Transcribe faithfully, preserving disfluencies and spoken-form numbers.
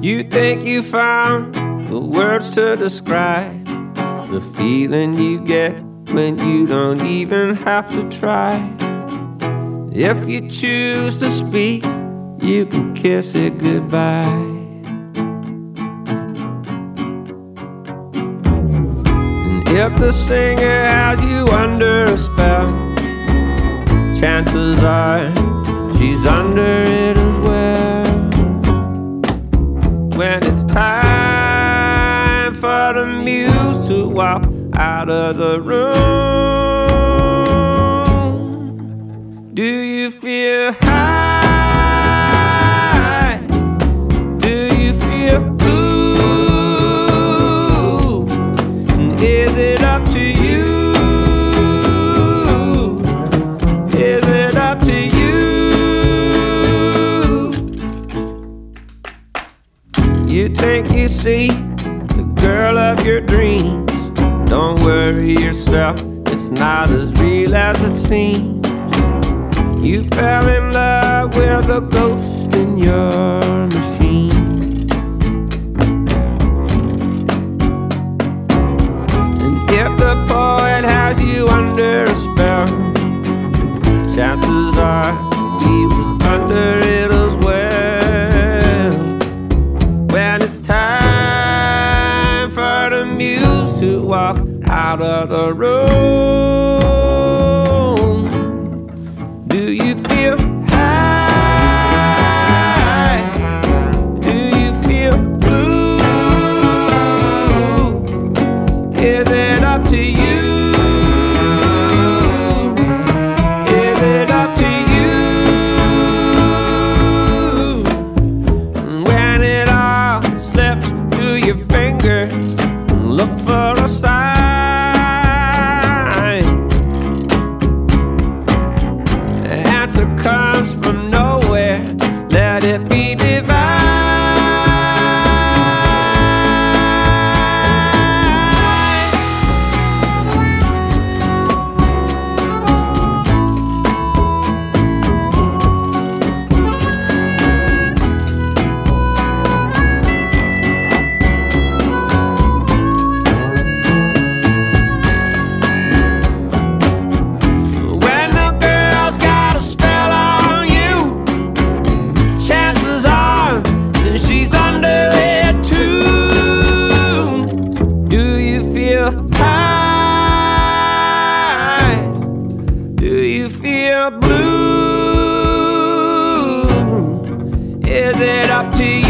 You think you found the words to describe the feeling you get when you don't even have to try. If you choose to speak, you can kiss it goodbye. And if the singer has you under a spell, chances are she's under it as well. When it's time for the muse to walk out of the room, do you feel high? Do you feel blue? And is it up to you? Is it up to you? You think you see the girl of your dreams. Don't worry yourself, it's not as real as it seems. You fell in love with a ghost in your machine. And if the poet has you under a spell, chances are he was under it as well. When it's time for the muse to walk out of the room, do you feel high? Do you feel blue? Is it up to you? Is it up to you? When it all slips through your fingers, look for a sign. The answer comes from nowhere. Let it be divine. She's under it too. Do you feel high? Do you feel blue? Is it up to you?